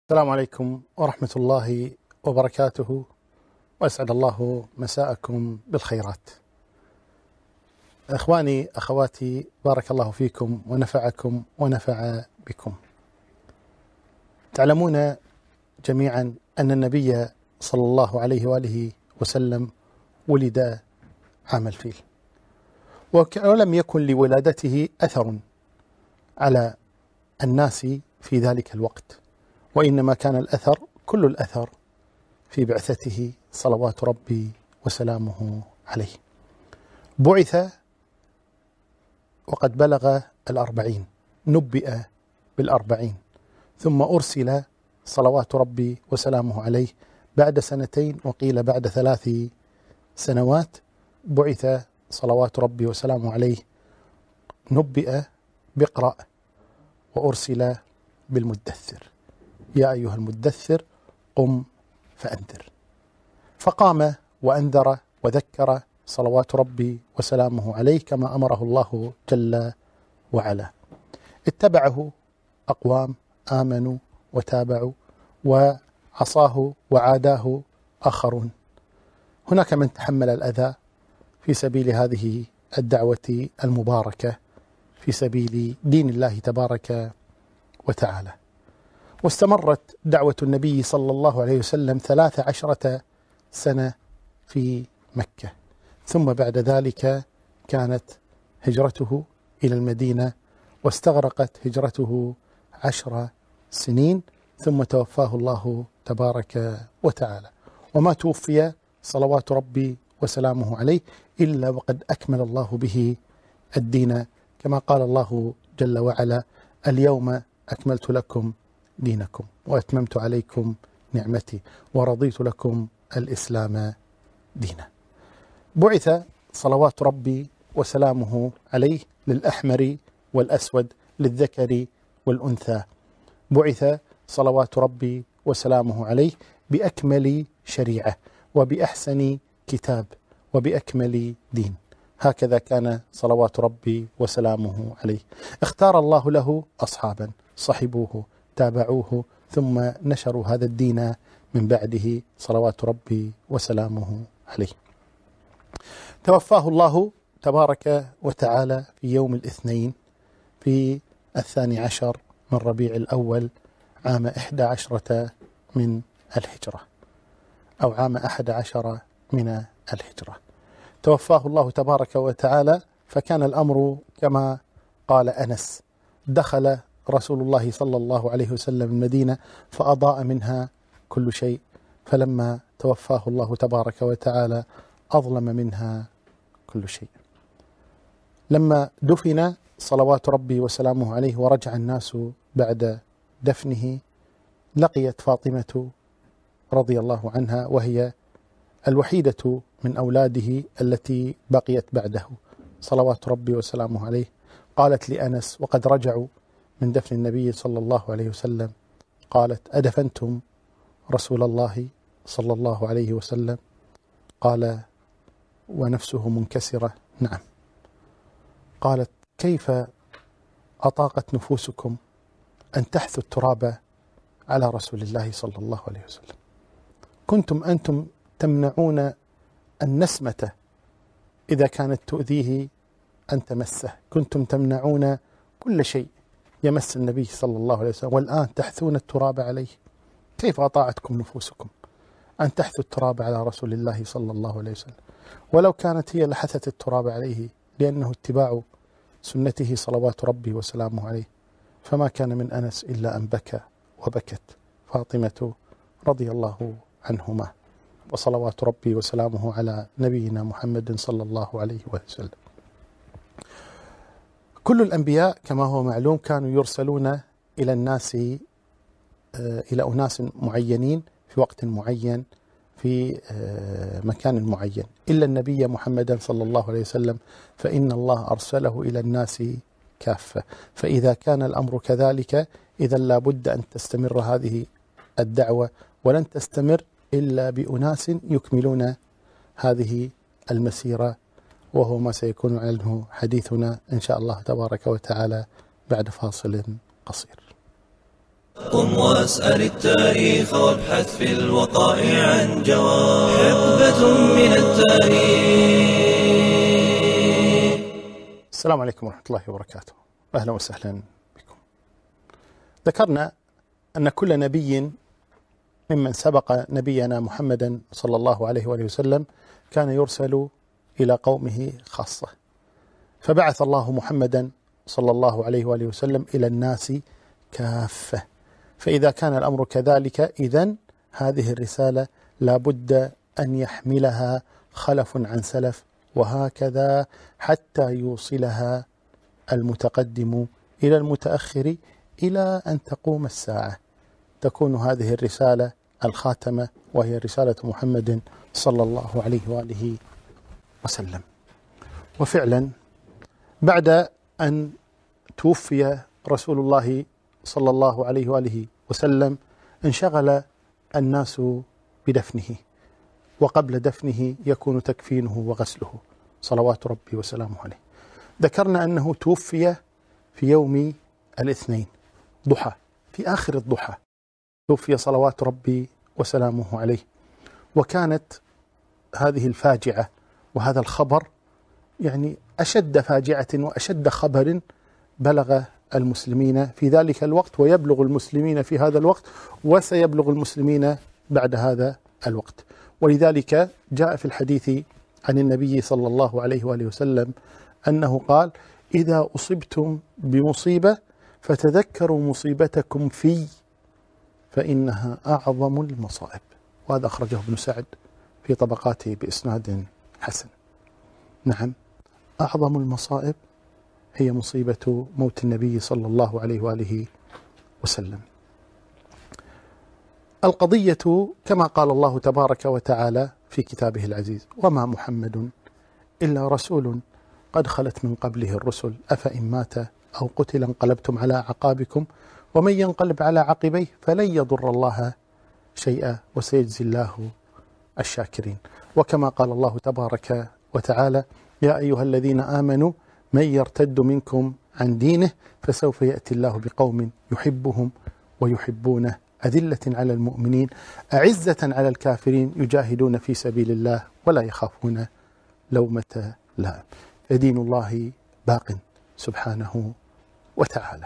السلام عليكم ورحمة الله وبركاته، وأسعد الله مساءكم بالخيرات. أخواني أخواتي، بارك الله فيكم ونفعكم ونفع بكم. تعلمون جميعا أن النبي صلى الله عليه وآله وسلم ولد عام الفيل، ولم يكن لولادته أثر على الناس في ذلك الوقت، وإنما كان الأثر كل الأثر في بعثته صلوات ربي وسلامه عليه. بعث وقد بلغ 40، نبئ بال40، ثم أرسل صلوات ربي وسلامه عليه بعد 2 وقيل بعد 3 سنوات. بعث صلوات ربي وسلامه عليه، نبئ باقرأ، وأرسل بالمدثر، يا أيها المدثر قم فأنذر. فقام وأنذر وذكر صلوات ربي وسلامه عليه كما أمره الله جل وعلا. اتبعه أقوام آمنوا وتابعوا، وعصاه وعاداه آخرون. هناك من تحمل الأذى في سبيل هذه الدعوة المباركة، في سبيل دين الله تبارك وتعالى. واستمرت دعوة النبي صلى الله عليه وسلم 13 سنة في مكة، ثم بعد ذلك كانت هجرته إلى المدينة، واستغرقت هجرته 10 سنين، ثم توفاه الله تبارك وتعالى. وما توفي صلوات ربي وسلامه عليه إلا وقد أكمل الله به الدين، كما قال الله جل وعلا: اليوم أكملت لكم دينكم وأتممت عليكم نعمتي ورضيت لكم الإسلام دينا. بعث صلوات ربي وسلامه عليه للأحمر والأسود، للذكر والأنثى. بعث صلوات ربي وسلامه عليه بأكمل شريعة وبأحسن كتاب وبأكمل دين. هكذا كان صلوات ربي وسلامه عليه. اختار الله له أصحابا صحبوه تابعوه، ثم نشروا هذا الدين من بعده صلوات ربي وسلامه عليه. توفاه الله تبارك وتعالى في يوم الاثنين في 12 من ربيع الأول عام 11 من الهجرة، أو عام 11 من الهجرة. توفاه الله تبارك وتعالى، فكان الأمر كما قال أنس: دخل رسول الله صلى الله عليه وسلم المدينة فأضاء منها كل شيء، فلما توفاه الله تبارك وتعالى أظلم منها كل شيء. لما دفن صلوات ربي وسلامه عليه ورجع الناس بعد دفنه، لقيت فاطمة رضي الله عنها، وهي الوحيدة من أولاده التي بقيت بعده صلوات ربي وسلامه عليه، قالت لأنس وقد رجعوا من دفن النبي صلى الله عليه وسلم، قالت: أدفنتم رسول الله صلى الله عليه وسلم؟ قال ونفسه منكسرة: نعم. قالت: كيف أطاقت نفوسكم أن تحثوا التراب على رسول الله صلى الله عليه وسلم؟ كنتم أنتم تمنعون النسمة إذا كانت تؤذيه أن تمسه، كنتم تمنعون كل شيء يمس النبي صلى الله عليه وسلم، والآن تحثون التراب عليه. كيف أطاعتكم نفوسكم أن تحثوا التراب على رسول الله صلى الله عليه وسلم؟ ولو كانت هي لحثت التراب عليه، لأنه اتباع سنته صلوات ربي وسلامه عليه. فما كان من أنس إلا أن بكى، وبكت فاطمة رضي الله عنهما، وصلوات ربي وسلامه على نبينا محمد صلى الله عليه وسلم. كل الأنبياء كما هو معلوم كانوا يرسلون إلى الناس، إلى أناس معينين في وقت معين في مكان معين، إلا النبي محمدا صلى الله عليه وسلم فإن الله أرسله إلى الناس كافة. فإذا كان الأمر كذلك، إذا لا بد أن تستمر هذه الدعوة، ولن تستمر إلا بأناس يكملون هذه المسيرة، وهو ما سيكون عنه حديثنا إن شاء الله تبارك وتعالى بعد فاصل قصير. قم واسأل التاريخ وابحث في الوقائع عن جواب. حقبة من التاريخ. السلام عليكم ورحمة الله وبركاته. أهلا وسهلا بكم. ذكرنا أن كل نبي ممن سبق نبينا محمدا صلى الله عليه وآله وسلم كان يرسل إلى قومه خاصة، فبعث الله محمدا صلى الله عليه وآله وسلم إلى الناس كافة. فإذا كان الأمر كذلك، إذن هذه الرسالة لا بد أن يحملها خلف عن سلف، وهكذا حتى يوصلها المتقدم إلى المتأخر إلى أن تقوم الساعة. تكون هذه الرسالة الخاتمة، وهي رسالة محمد صلى الله عليه وآله وسلم. وفعلا بعد أن توفي رسول الله صلى الله عليه وآله وسلم انشغل الناس بدفنه، وقبل دفنه يكون تكفينه وغسله صلوات ربي وسلامه عليه. ذكرنا أنه توفي في يوم الاثنين ضحى، في آخر الضحى توفي صلوات ربي وسلامه عليه. وكانت هذه الفاجعة وهذا الخبر يعني أشد فاجعة وأشد خبر بلغ المسلمين في ذلك الوقت، ويبلغ المسلمين في هذا الوقت، وسيبلغ المسلمين بعد هذا الوقت. ولذلك جاء في الحديث عن النبي صلى الله عليه وآله وسلم أنه قال: إذا أصبتم بمصيبة فتذكروا مصيبتكم في، فإنها أعظم المصائب. وهذا أخرجه ابن سعد في طبقاته بإسناد حسن. نعم، أعظم المصائب هي مصيبة موت النبي صلى الله عليه وآله وسلم. القضية كما قال الله تبارك وتعالى في كتابه العزيز: وما محمد إلا رسول قد خلت من قبله الرسل أفإن مات أو قتل انقلبتم على أعقابكم ومن ينقلب على عقبيه فلن يضر الله شيئا وسيجزي الله الشاكرين. وكما قال الله تبارك وتعالى: يا أيها الذين آمنوا من يرتد منكم عن دينه فسوف يأتي الله بقوم يحبهم ويحبونه أذلة على المؤمنين أعزة على الكافرين يجاهدون في سبيل الله ولا يخافون لومة لائم. فدين الله باق سبحانه وتعالى.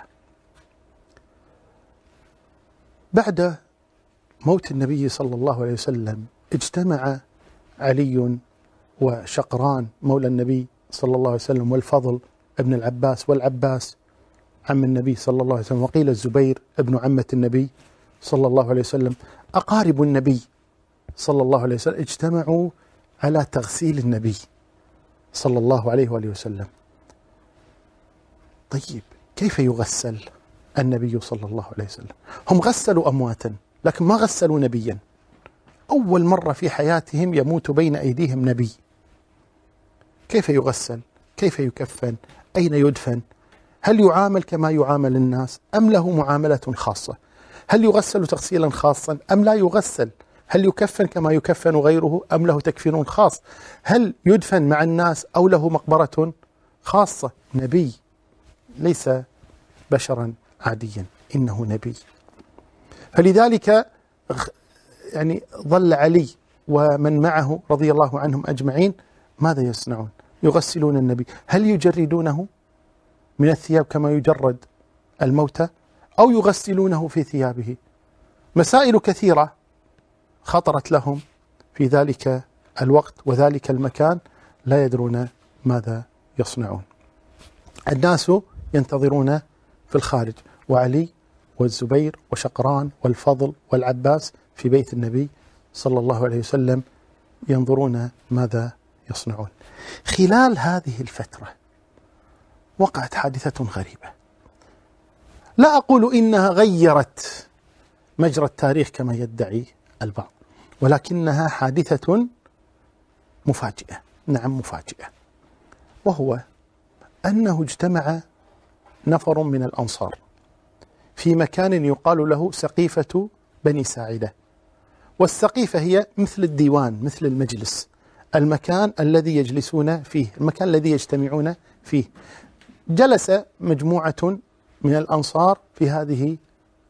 بعد موت النبي صلى الله عليه وسلم اجتمع علي وشقران مولى النبي صلى الله عليه وسلم والفضل ابن العباس والعباس عم النبي صلى الله عليه وسلم، وقيل الزبير ابن عمة النبي صلى الله عليه وسلم، أقارب النبي صلى الله عليه وسلم، اجتمعوا على تغسيل النبي صلى الله عليه وآله وسلم. طيب، كيف يغسل النبي صلى الله عليه وسلم؟ هم غسلوا أمواتا لكن ما غسلوا نبيا. أول مرة في حياتهم يموت بين أيديهم نبي. كيف يغسل؟ كيف يكفن؟ أين يدفن؟ هل يعامل كما يعامل الناس أم له معاملة خاصة؟ هل يغسل تغسيلا خاصا أم لا يغسل؟ هل يكفن كما يكفن غيره أم له تكفين خاص؟ هل يدفن مع الناس أو له مقبرة خاصة؟ نبي، ليس بشرا عاديا، إنه نبي. فلذلك يعني ظل علي ومن معه رضي الله عنهم أجمعين ماذا يصنعون؟ يغسلون النبي. هل يجردونه من الثياب كما يجرد الموتى أو يغسلونه في ثيابه؟ مسائل كثيرة خطرت لهم في ذلك الوقت وذلك المكان، لا يدرون ماذا يصنعون. الناس ينتظرون في الخارج، وعلي والزبير وشقران والفضل والعباس في بيت النبي صلى الله عليه وسلم ينظرون ماذا يصنعون. خلال هذه الفترة وقعت حادثة غريبة، لا أقول إنها غيرت مجرى التاريخ كما يدعي البعض، ولكنها حادثة مفاجئة. نعم، مفاجئة. وهو أنه اجتمع نفر من الأنصار في مكان يقال له سقيفة بني ساعدة. والسقيفة هي مثل الديوان، مثل المجلس، المكان الذي يجلسون فيه، المكان الذي يجتمعون فيه. جلس مجموعة من الأنصار في هذه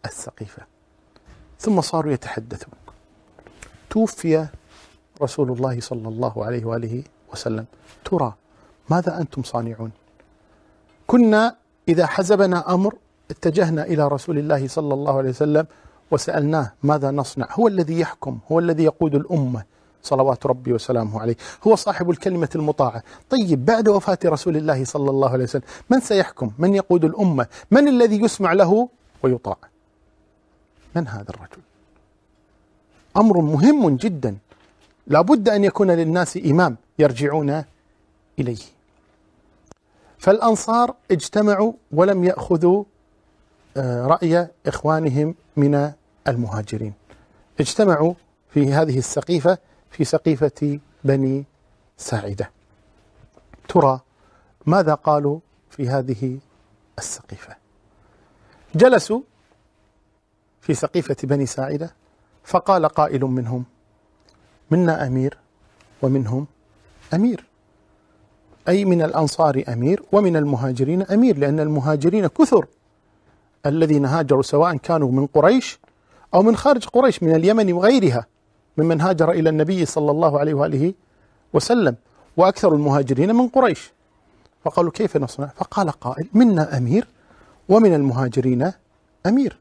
السقيفة. ثم صاروا يتحدثون. توفي رسول الله صلى الله عليه وآله وسلم، ترى ماذا أنتم صانعون؟ كنا إذا حزبنا أمر اتجهنا إلى رسول الله صلى الله عليه وسلم وسألناه ماذا نصنع. هو الذي يحكم، هو الذي يقود الأمة صلوات ربي وسلامه عليه، هو صاحب الكلمة المطاعة. طيب بعد وفاة رسول الله صلى الله عليه وسلم من سيحكم؟ من يقود الأمة؟ من الذي يسمع له ويطاع؟ من هذا الرجل؟ أمر مهم جدا، لا بد أن يكون للناس إمام يرجعون إليه. فالأنصار اجتمعوا ولم يأخذوا رأي إخوانهم من المهاجرين، اجتمعوا في هذه السقيفة، في سقيفة بني ساعدة. ترى ماذا قالوا في هذه السقيفة؟ جلسوا في سقيفة بني ساعدة فقال قائل منهم: منا أمير ومنهم أمير، أي من الأنصار أمير ومن المهاجرين أمير، لأن المهاجرين كثر الذين هاجروا سواء كانوا من قريش أو من خارج قريش، من اليمن وغيرها ممن هاجر إلى النبي صلى الله عليه وآله وسلم، وأكثر المهاجرين من قريش. فقالوا كيف نصنع؟ فقال قائل: منا أمير ومن المهاجرين أمير.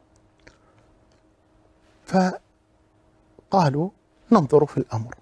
فقالوا ننظر في الأمر.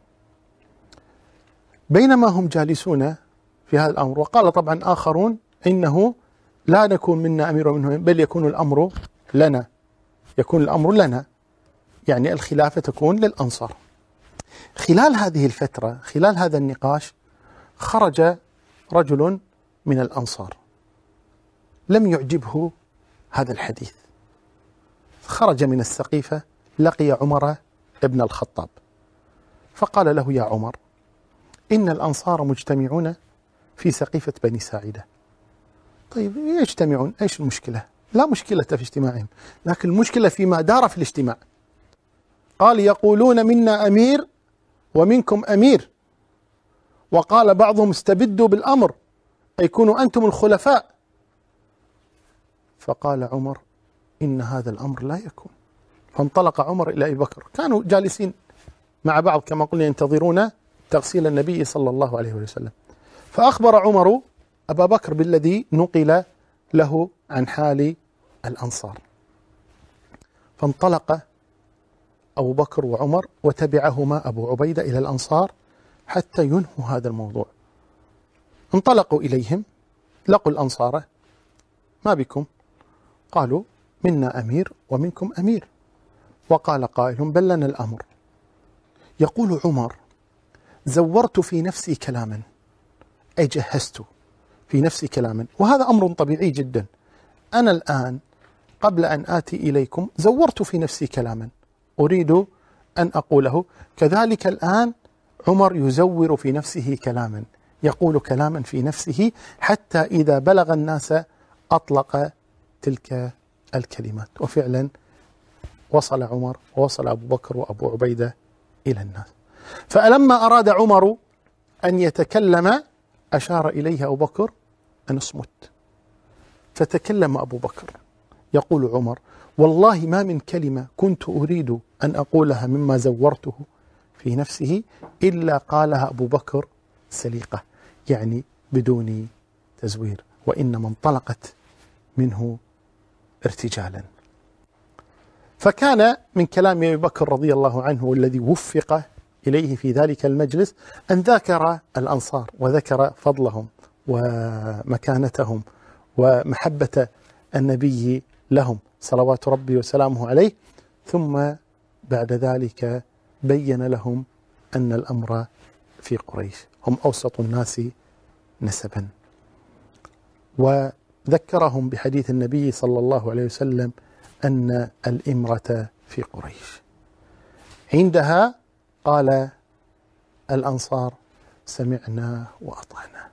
بينما هم جالسون في هذا الأمر، وقال طبعا آخرون إنه لا نكون منا أمير ومنهم، بل يكون الأمر لنا، يكون الأمر لنا، يعني الخلافة تكون للأنصار. خلال هذه الفترة، خلال هذا النقاش، خرج رجل من الأنصار لم يعجبه هذا الحديث، خرج من السقيفة، لقي عمر ابن الخطاب فقال له: يا عمر، إن الأنصار مجتمعون في سقيفة بني ساعدة. طيب يجتمعون، إيش المشكلة؟ لا مشكلة في اجتماعهم، لكن المشكلة فيما دار في الاجتماع. قال: يقولون منا أمير ومنكم أمير، وقال بعضهم: استبدوا بالأمر، أي كونوا أنتم الخلفاء. فقال عمر: إن هذا الأمر لا يكون. فانطلق عمر إلى أبي بكر، كانوا جالسين مع بعض كما قلنا ينتظرون تغسيل النبي صلى الله عليه وسلم. فأخبر عمر أبا بكر بالذي نقل له عن حال الأنصار. فانطلق أبو بكر وعمر وتبعهما أبو عبيدة إلى الأنصار حتى ينهوا هذا الموضوع. انطلقوا إليهم، لقوا الأنصار: ما بكم؟ قالوا: منا أمير ومنكم أمير. وقال قائل: بل لنا الأمر. يقول عمر: زورت في نفسي كلاما، أي جهزت في نفسي كلاما، وهذا أمر طبيعي جدا. أنا الآن قبل أن آتي إليكم زورت في نفسي كلاما أريد أن أقوله، كذلك الآن عمر يزور في نفسه كلاما، يقول كلاما في نفسه حتى إذا بلغ الناس أطلق تلك الكلمات. وفعلا وصل عمر ووصل أبو بكر وأبو عبيدة إلى الناس. فلما أراد عمر أن يتكلم أشار إليه أبو بكر أن اصمت، فتكلم أبو بكر. يقول عمر: والله ما من كلمة كنت أريد أن أقولها مما زورته في نفسه إلا قالها أبو بكر سليقة، يعني بدون تزوير، وإنما انطلقت منه ارتجالا. فكان من كلام أبي بكر رضي الله عنه والذي وفق إليه في ذلك المجلس أن ذكر الأنصار وذكر فضلهم ومكانتهم ومحبة النبي لهم صلوات ربي وسلامه عليه، ثم بعد ذلك بين لهم أن الأمر في قريش، هم أوسط الناس نسبا، وذكرهم بحديث النبي صلى الله عليه وسلم أن الإمرة في قريش. عندها قال الأنصار: سمعنا وأطعنا.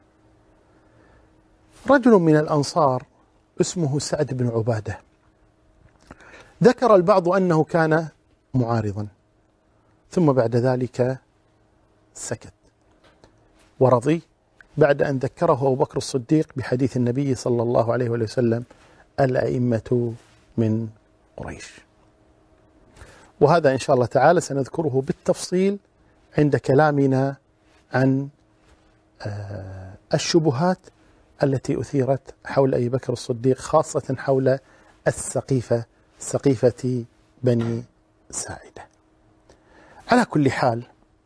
رجل من الأنصار اسمه سعد بن عبادة، ذكر البعض أنه كان معارضا، ثم بعد ذلك سكت ورضي بعد أن ذكره أبو بكر الصديق بحديث النبي صلى الله عليه وسلم: الأئمة من قريش. وهذا إن شاء الله تعالى سنذكره بالتفصيل عند كلامنا عن الشبهات التي أثيرت حول أبي بكر الصديق، خاصة حول سقيفة بني ساعدة. على كل حال،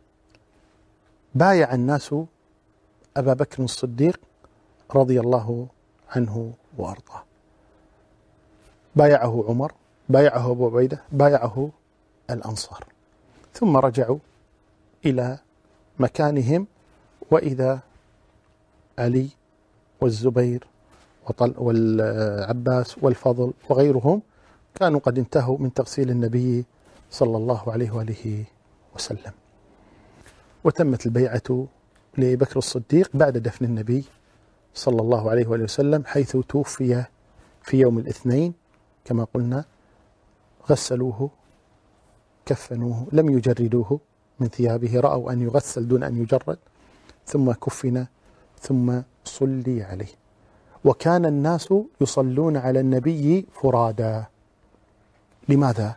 بايع الناس أبا بكر الصديق رضي الله عنه وأرضاه. بايعه عمر، بايعه أبو عبيدة، بايعه الأنصار، ثم رجعوا إلى مكانهم، وإذا علي والزبير والعباس والفضل وغيرهم كانوا قد انتهوا من تغسيل النبي صلى الله عليه وآله وسلم. وتمت البيعة لأبي بكر الصديق بعد دفن النبي صلى الله عليه وآله وسلم، حيث توفي في يوم الاثنين كما قلنا. غسلوه، كفنوه، لم يجردوه من ثيابه، رأوا أن يغسل دون أن يجرد، ثم كفن، ثم صلي عليه. وكان الناس يصلون على النبي فرادا. لماذا؟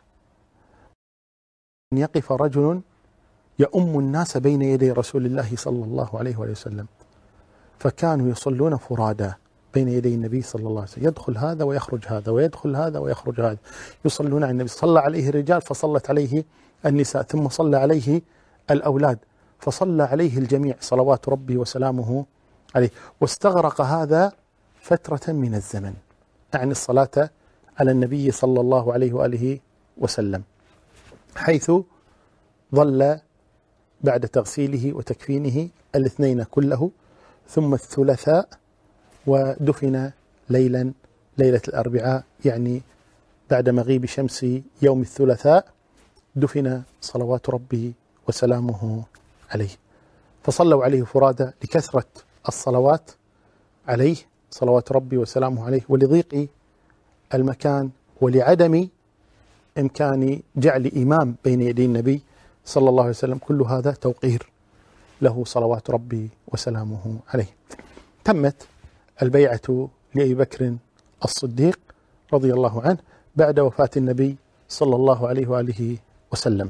أن يقف رجل يؤم الناس بين يدي رسول الله صلى الله عليه وسلم، فكانوا يصلون فرادا بين يدي النبي صلى الله عليه وسلم، يدخل هذا ويخرج هذا، ويدخل هذا ويخرج هذا، يصلون على النبي. صلى عليه الرجال فصلت عليه النساء، ثم صلى عليه الأولاد، فصلى عليه الجميع صلوات ربي وسلامه عليه. واستغرق هذا فترة من الزمن، أعني الصلاة على النبي صلى الله عليه وآله وسلم، حيث ظل بعد تغسيله وتكفينه الاثنين كله، ثم الثلاثاء، ودفن ليلة الأربعاء، يعني بعد مغيب شمس يوم الثلاثاء دفن صلوات ربي وسلامه عليه. فصلوا عليه فرادى لكثرة الصلوات عليه صلوات ربي وسلامه عليه، ولضيق المكان، ولعدم إمكان جعل إمام بين يدي النبي صلى الله عليه وسلم. كل هذا توقير له صلوات ربي وسلامه عليه. تمت البيعة لأبي بكر الصديق رضي الله عنه بعد وفاة النبي صلى الله عليه وآله وسلم.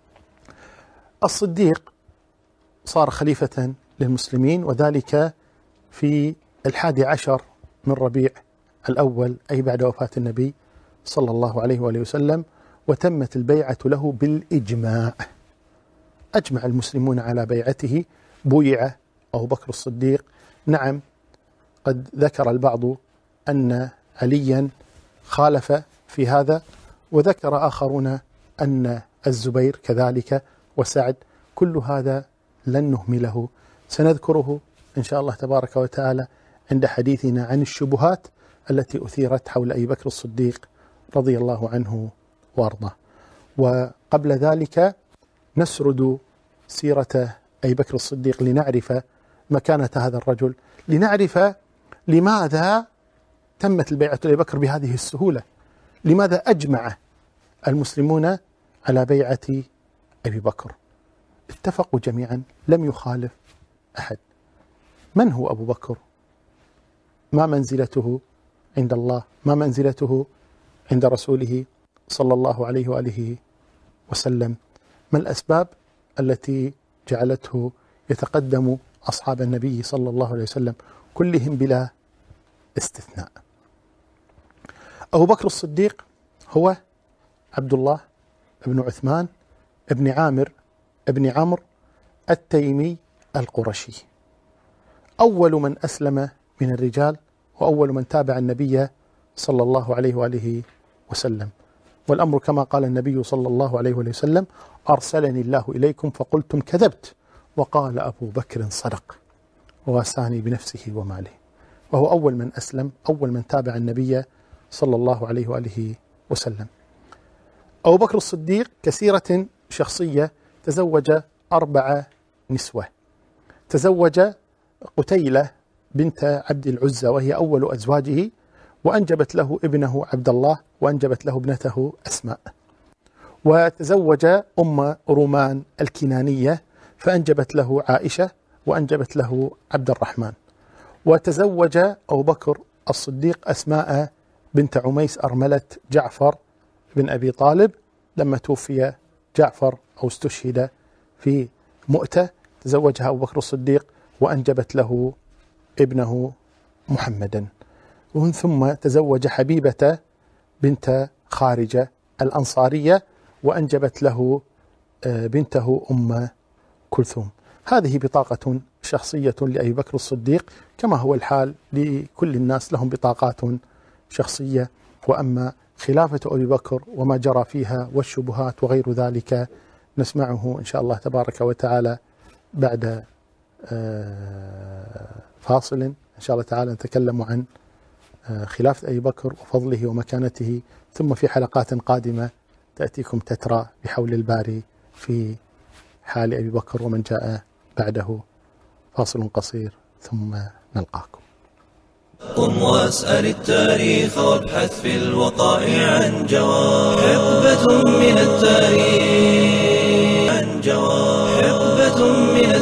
الصديق صار خليفة للمسلمين، وذلك في 11 من ربيع الأول، أي بعد وفاة النبي صلى الله عليه وآله وسلم. وتمت البيعة له بالإجماع، أجمع المسلمون على بيعته. بويع أبو بكر الصديق، نعم قد ذكر البعض أن عليا خالف في هذا، وذكر آخرون أن الزبير كذلك وسعد. كل هذا لن نهمله، سنذكره إن شاء الله تبارك وتعالى عند حديثنا عن الشبهات التي أثيرت حول أبي بكر الصديق رضي الله عنه وارضاه. وقبل ذلك نسرد سيرة أبي بكر الصديق لنعرف مكانة هذا الرجل، لنعرف لماذا تمت البيعة لأبي بكر بهذه السهولة، لماذا أجمع المسلمون على بيعة أبي بكر. اتفقوا جميعا، لم يخالف أحد. من هو أبو بكر؟ ما منزلته عند الله؟ ما منزلته عند رسوله صلى الله عليه وآله وسلم؟ ما الأسباب التي جعلته يتقدم أصحاب النبي صلى الله عليه وسلم كلهم بلا استثناء؟ أبو بكر الصديق هو عبد الله بن عثمان بن عامر بن عمرو التيمي القرشي، أول من أسلم من الرجال، وأول من تابع النبي صلى الله عليه وآله وسلم. والأمر كما قال النبي صلى الله عليه وآله وسلم: أرسلني الله إليكم فقلتم كذبت، وقال أبو بكر صدق، وواساني بنفسه وماله. وهو أول من أسلم، أول من تابع النبي صلى الله عليه وآله وسلم. أبو بكر الصديق كسيرة شخصية تزوج 4 نسوة. تزوج قتيلة بنت عبد العزى، وهي أول أزواجه، وأنجبت له ابنه عبد الله، وأنجبت له ابنته أسماء. وتزوج أم رومان الكنانية، فأنجبت له عائشة، وأنجبت له عبد الرحمن. وتزوج أبو بكر الصديق أسماء بنت عميس أرملة جعفر بن أبي طالب لما توفي جعفر أو استشهد في مؤتة تزوجها أبو بكر الصديق وأنجبت له ابنه محمدا، ومن ثم تزوج حبيبة بنت خارجة الأنصارية وأنجبت له بنته أم كلثوم. هذه بطاقة شخصية لأبي بكر الصديق، كما هو الحال لكل الناس لهم بطاقات شخصية. وأما خلافة أبي بكر وما جرى فيها والشبهات وغير ذلك نسمعه إن شاء الله تبارك وتعالى بعد فاصل. إن شاء الله تعالى نتكلم عن خلافة أبي بكر وفضله ومكانته، ثم في حلقات قادمة تأتيكم تترى بحول الباري في حال أبي بكر ومن جاء بعده. فاصل قصير ثم نلقاكم. قم واسأل التاريخ وابحث في الوقائع عن جواب، حقبة من التاريخ عن جواب، حقبة من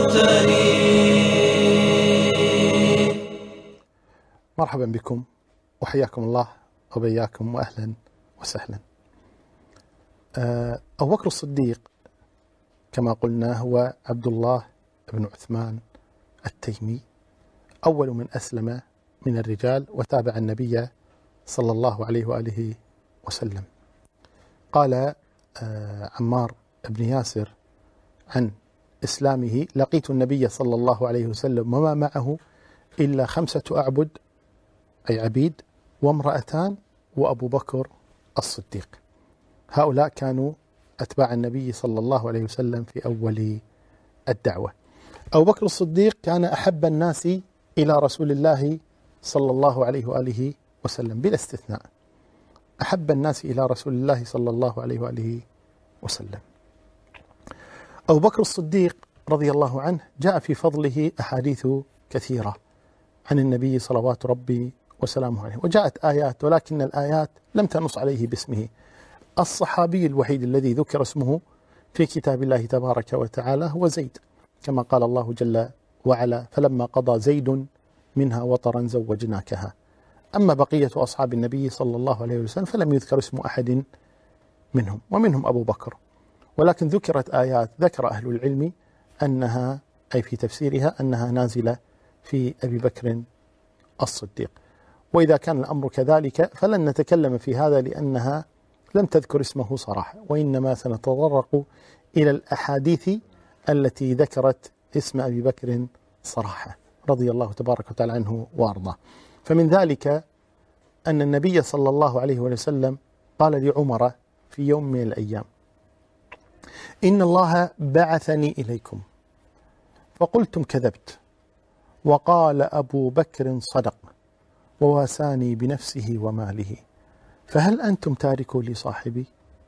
التاريخ. مرحبا بكم وحياكم الله وبياكم وأهلا وسهلا. أبو بكر الصديق كما قلنا هو عبد الله بن عثمان التيمي، أول من أسلم من الرجال وتابع النبي صلى الله عليه وآله وسلم. قال عمار بن ياسر عن إسلامه: لقيت النبي صلى الله عليه وسلم وما معه إلا 5 أعبد أي عبيد وامرأتان وأبو بكر الصديق. هؤلاء كانوا أتباع النبي صلى الله عليه وسلم في أول الدعوة. أبو بكر الصديق كان أحب الناس إلى رسول الله صلى الله عليه وآله وسلم بلا استثناء، أحب الناس إلى رسول الله صلى الله عليه وآله وسلم. أبو بكر الصديق رضي الله عنه جاء في فضله أحاديث كثيرة عن النبي صلوات ربي وسلامه عليه، وجاءت آيات، ولكن الآيات لم تنص عليه باسمه. الصحابي الوحيد الذي ذكر اسمه في كتاب الله تبارك وتعالى هو زيد، كما قال الله جل وعلا: فلما قضى زيد منها وطرا زوجناكها. أما بقية أصحاب النبي صلى الله عليه وسلم فلم يذكر اسم أحد منهم، ومنهم أبو بكر، ولكن ذكرت آيات ذكر أهل العلم أنها أي في تفسيرها أنها نازلة في أبي بكر الصديق. وإذا كان الأمر كذلك فلن نتكلم في هذا لأنها لم تذكر اسمه صراحة، وإنما سنتطرق إلى الأحاديث التي ذكرت اسم أبي بكر صراحة رضي الله تبارك وتعالى عنه وأرضاه. فمن ذلك أن النبي صلى الله عليه وسلم قال لعمر في يوم من الأيام: إن الله بعثني إليكم فقلتم كذبت، وقال أبو بكر صدق وواساني بنفسه وماله، فهل أنتم تاركوا لي صاحبي؟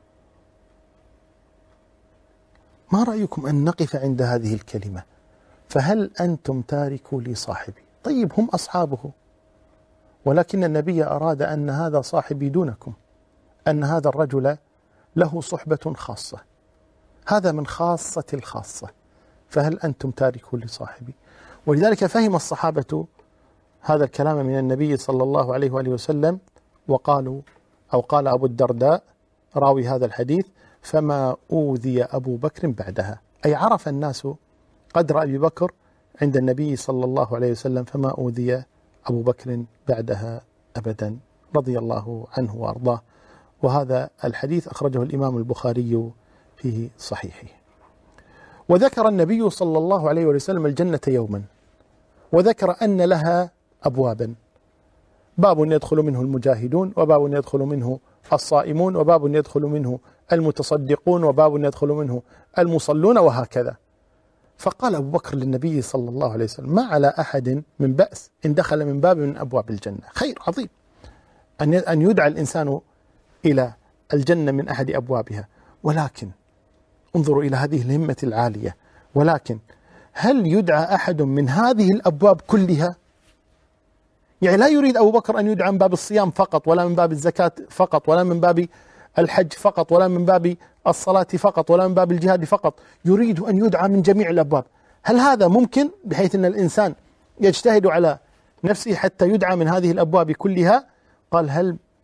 ما رأيكم أن نقف عند هذه الكلمة؟ فهل أنتم تاركوا لي صاحبي؟ طيب هم أصحابه، ولكن النبي أراد أن هذا صاحبي دونكم، أن هذا الرجل له صحبة خاصة، هذا من خاصة الخاصة، فهل أنتم تاركوا لي صاحبي؟ ولذلك فهم الصحابة هذا الكلام من النبي صلى الله عليه وآله وسلم، وقالوا أو قال أبو الدرداء راوي هذا الحديث: فما أوذي أبو بكر بعدها، أي عرف الناس قدر أبي بكر عند النبي صلى الله عليه وسلم، فما أوذي أبو بكر بعدها أبدا رضي الله عنه وأرضاه. وهذا الحديث أخرجه الإمام البخاري في صحيحه. وذكر النبي صلى الله عليه وسلم الجنة يوما، وذكر أن لها أبوابا: باب يدخل منه المجاهدون، وباب يدخل منه الصائمون، وباب يدخل منه المتصدقون، وباب يدخل منه المصلون، وهكذا. فقال أبو بكر للنبي صلى الله عليه وسلم: ما على أحد من بأس إن دخل من باب من أبواب الجنة، خير عظيم أن يدعى الإنسان إلى الجنة من أحد أبوابها، ولكن انظروا إلى هذه الهمة العالية، ولكن هل يدعى أحد من هذه الأبواب كلها؟ يعني لا يريد أبو بكر أن يدعى من باب الصيام فقط، ولا من باب الزكاة فقط، ولا من باب الحج فقط، ولا من باب الصلاة فقط، ولا من باب الجهاد فقط، يريد أن يدعى من جميع الأبواب. هل هذا ممكن بحيث أن الإنسان يجتهد على نفسه حتى يدعى من هذه الأبواب كلها؟ قال: هل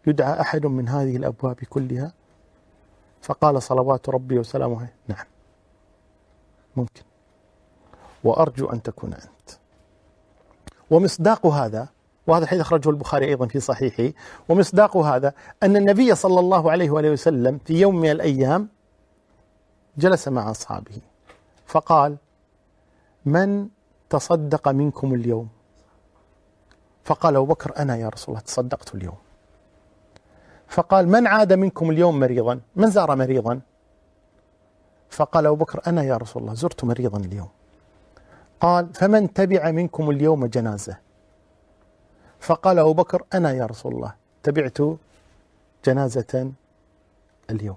يدعى أحد من هذه الأبواب كلها؟ فقال صلوات ربي وسلامه عليه: نعم ممكن، وأرجو أن تكون أنت. ومصداق هذا، وهذا الحديث أخرجه البخاري أيضا في صحيحه، ومصداق هذا أن النبي صلى الله عليه وآله وسلم في يوم من الأيام جلس مع أصحابه فقال: من تصدق منكم اليوم؟ فقال أبو بكر: أنا يا رسول الله تصدقت اليوم. فقال: من عاد منكم اليوم مريضا؟ من زار مريضا؟ فقال أبو بكر: أنا يا رسول الله زرت مريضا اليوم. قال: فمن تبع منكم اليوم جنازة؟ فقال أبو بكر: أنا يا رسول الله تبعت جنازة اليوم.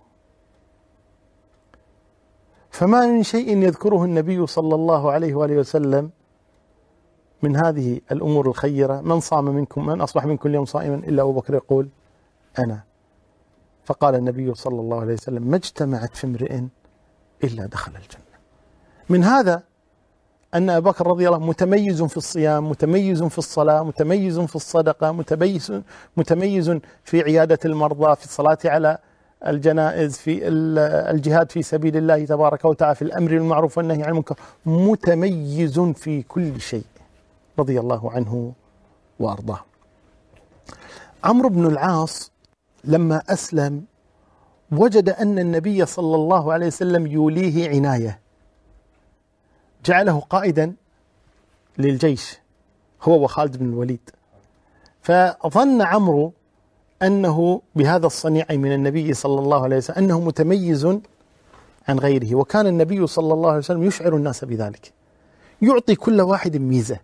فما من شيء يذكره النبي صلى الله عليه وآله وسلم من هذه الأمور الخيرة: من صام منكم، من أصبح منكم اليوم صائما، إلا أبو بكر يقول: أنا. فقال النبي صلى الله عليه وسلم: ما اجتمعت في امرئ إلا دخل الجنة. من هذا أن أبا بكر رضي الله عنه متميز في الصيام، متميز في الصلاة، متميز في الصدقة، متميز في عيادة المرضى، في الصلاة على الجنائز، في الجهاد في سبيل الله تبارك وتعالى، في الأمر بالمعروف والنهي عن المنكر، متميز في كل شيء رضي الله عنه وأرضاه. عمرو بن العاص لما أسلم وجد أن النبي صلى الله عليه وسلم يوليه عناية، جعله قائدا للجيش هو وخالد بن الوليد. فظن عمرو أنه بهذا الصنيع من النبي صلى الله عليه وسلم أنه متميز عن غيره، وكان النبي صلى الله عليه وسلم يشعر الناس بذلك، يعطي كل واحد ميزة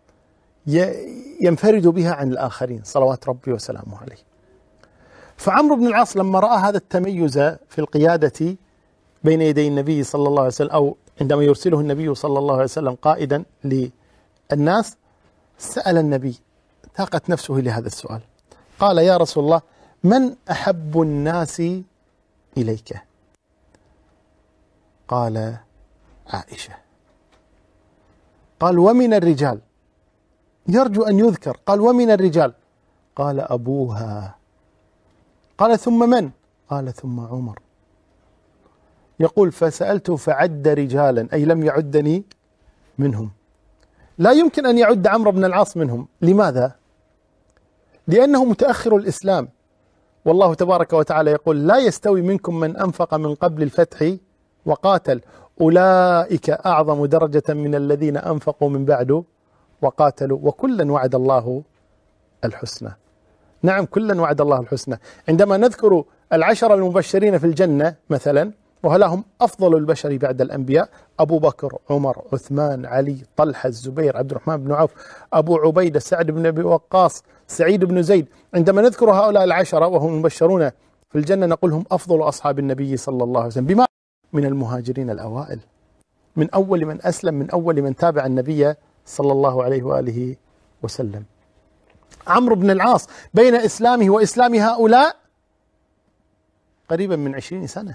ينفرد بها عن الآخرين صلوات ربي وسلامه عليه. فعمرو بن العاص لما رأى هذا التميز في القيادة بين يدي النبي صلى الله عليه وسلم، أو عندما يرسله النبي صلى الله عليه وسلم قائدا للناس، سأل النبي، تاقت نفسه لهذا السؤال، قال: يا رسول الله، من أحب الناس إليك؟ قال: عائشة. قال: ومن الرجال؟ يرجو أن يذكر. قال: ومن الرجال؟ قال: أبوها. قال: ثم من؟ قال: ثم عمر. يقول: فسألته فعد رجالا، أي لم يعدني منهم. لا يمكن أن يعد عمرو بن العاص منهم. لماذا؟ لأنه متأخر الإسلام، والله تبارك وتعالى يقول: لا يستوي منكم من أنفق من قبل الفتح وقاتل أولئك أعظم درجة من الذين أنفقوا من بعد وقاتلوا وكلا وعد الله الحسنى. نعم، كلا وعد الله الحسنى. عندما نذكر العشر المبشرين في الجنة مثلا، وهلاهم أفضل البشر بعد الأنبياء: أبو بكر، عمر، عثمان، علي، طلحة، الزبير، عبد الرحمن بن عوف، أبو عبيدة، سعد بن أبي وقاص، سعيد بن زيد. عندما نذكر هؤلاء العشرة وهم المبشرون في الجنة نقول هم أفضل أصحاب النبي صلى الله عليه وسلم. بما من المهاجرين الأوائل، من أول من أسلم، من أول من تابع النبي صلى الله عليه وآله وسلم. عمرو بن العاص بين إسلامه وإسلام هؤلاء قريبا من 20 سنة.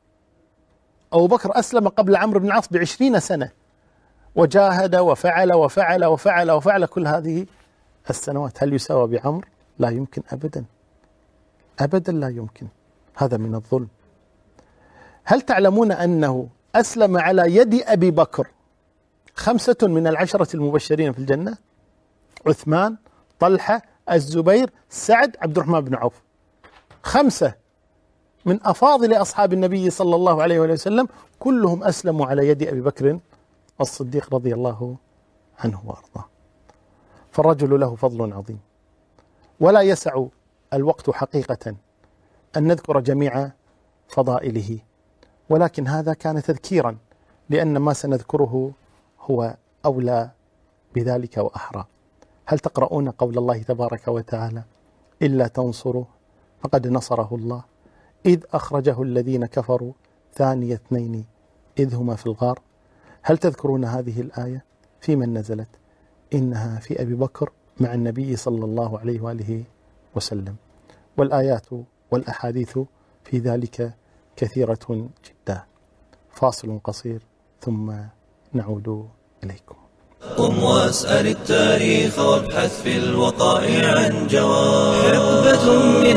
أبو بكر أسلم قبل عمرو بن العاص ب20 سنة، وجاهد وفعل وفعل وفعل وفعل كل هذه السنوات. هل يساوى بعمرو؟ لا يمكن أبدا، أبدا لا يمكن. هذا من الظلم. هل تعلمون أنه أسلم على يد أبي بكر 5 من العشرة المبشرين في الجنة؟ عثمان، طلحة، الزبير، سعد، عبد الرحمن بن عوف. 5 من أفاضل أصحاب النبي صلى الله عليه وسلم، كلهم أسلموا على يد أبي بكر الصديق رضي الله عنه وأرضاه. فالرجل له فضل عظيم، ولا يسع الوقت حقيقة أن نذكر جميع فضائله، ولكن هذا كان تذكيرا، لأن ما سنذكره هو أولى بذلك وأحرى. هل تقرؤون قول الله تبارك وتعالى: إلا تنصروا فقد نصره الله إذ أخرجه الذين كفروا ثاني اثنين إذ هما في الغار؟ هل تذكرون هذه الآية؟ في من نزلت؟ إنها في أبي بكر مع النبي صلى الله عليه وآله وسلم. والآيات والأحاديث في ذلك كثيرة جدا. فاصل قصير ثم نعود إليكم. قم واسأل التاريخ وابحث في الوقائع عن جواب. حقبة من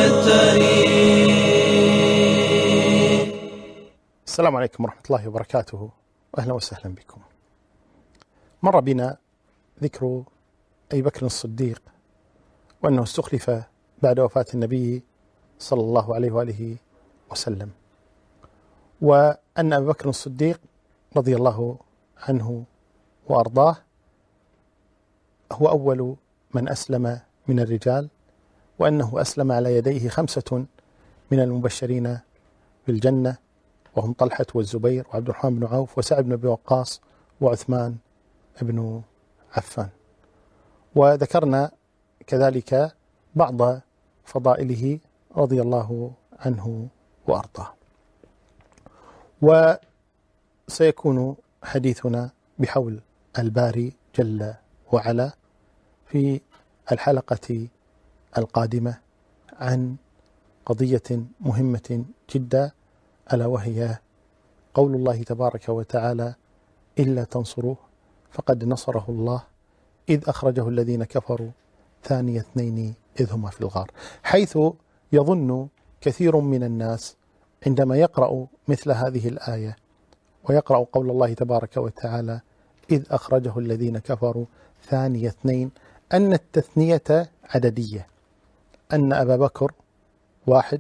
التاريخ. السلام عليكم ورحمة الله وبركاته، وأهلا وسهلا بكم. مر بنا ذكر أبي بكر الصديق، وأنه استخلف بعد وفاة النبي صلى الله عليه وآله وسلم، وأن أبي بكر الصديق رضي الله عنه وأرضاه هو أول من أسلم من الرجال، وأنه أسلم على يديه 5 من المبشرين بالجنة، وهم طلحة والزبير وعبد الرحمن بن عوف وسعد بن أبي وقاص وعثمان بن عفان. وذكرنا كذلك بعض فضائله رضي الله عنه وأرضاه. وسيكون حديثنا بحول الباري جل وعلا في الحلقة القادمة عن قضية مهمة جدا، ألا وهي قول الله تبارك وتعالى: إلا تنصروه فقد نصره الله إذ أخرجه الذين كفروا ثاني اثنين إذ هما في الغار. حيث يظن كثير من الناس عندما يقرأ مثل هذه الآية ويقرأ قول الله تبارك وتعالى إذ أخرجه الذين كفروا ثاني اثنين أن التثنية عددية، أن أبا بكر واحد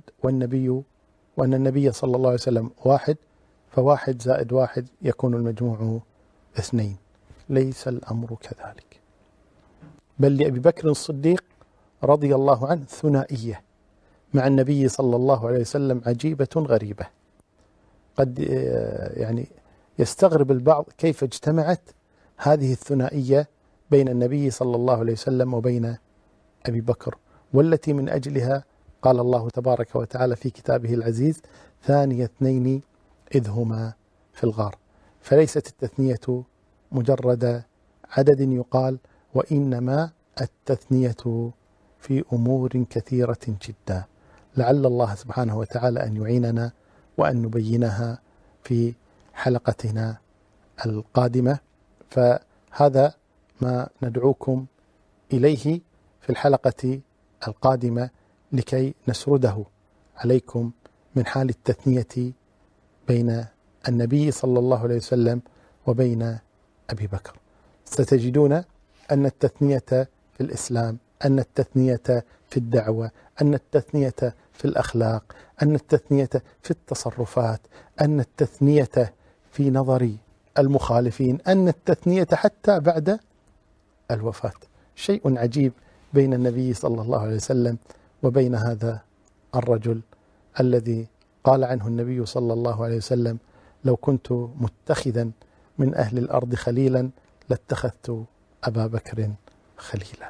وأن النبي صلى الله عليه وسلم واحد، فواحد زائد واحد يكون المجموع 2. ليس الأمر كذلك، بل لأبي بكر الصديق رضي الله عنه ثنائية مع النبي صلى الله عليه وسلم عجيبة غريبة. قد يعني يستغرب البعض كيف اجتمعت هذه الثنائية بين النبي صلى الله عليه وسلم وبين أبي بكر، والتي من أجلها قال الله تبارك وتعالى في كتابه العزيز: ثاني اثنين إذ هما في الغار. فليست التثنية مجرد عدد يقال، وإنما التثنية في أمور كثيرة جدا، لعل الله سبحانه وتعالى أن يعيننا وأن نبينها في حلقتنا القادمة. فهذا ما ندعوكم إليه في الحلقة القادمة لكي نسرده عليكم من حال التثنية بين النبي صلى الله عليه وسلم وبين أبي بكر. ستجدون أن التثنية في الإسلام، أن التثنية في الدعوة، أن التثنية في الأخلاق، أن التثنية في التصرفات، أن التثنية في نظر المخالفين، أن التثنية حتى بعد الوفاة. شيء عجيب بين النبي صلى الله عليه وسلم وبين هذا الرجل الذي قال عنه النبي صلى الله عليه وسلم: لو كنت متخذا من أهل الأرض خليلا لاتخذت أبا بكر خليلا.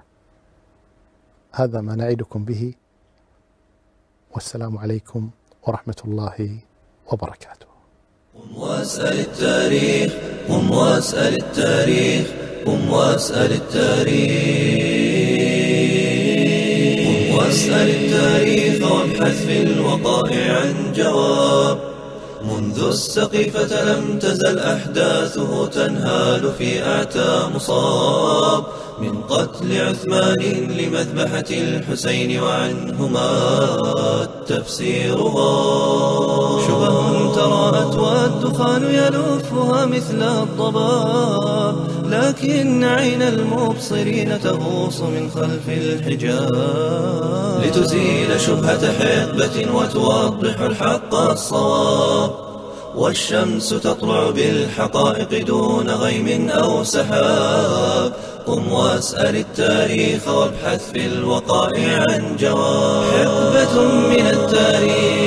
هذا ما نعدكم به، والسلام عليكم ورحمة الله وبركاته. قم واسأل التاريخ، قم واسأل التاريخ، قم واسأل التاريخ، قم واسأل التاريخ وابحث في الوقائع عن جواب. منذ السقيفة لم تزل أحداثه تنهال في أعتى مصاب، من قتل عثمان لمذبحة الحسين وعنهما تفسيرها. شبه تراءت والدخان يلفها مثل الضباب، لكن عين المبصرين تغوص من خلف الحجاب، لتزيل شبهة حقبة وتوضح الحق الصواب. والشمس تطلع بالحقائق دون غيم أو سحاب. قم واسأل التاريخ وابحث في الوقائع عن جواب. حقبة من التاريخ.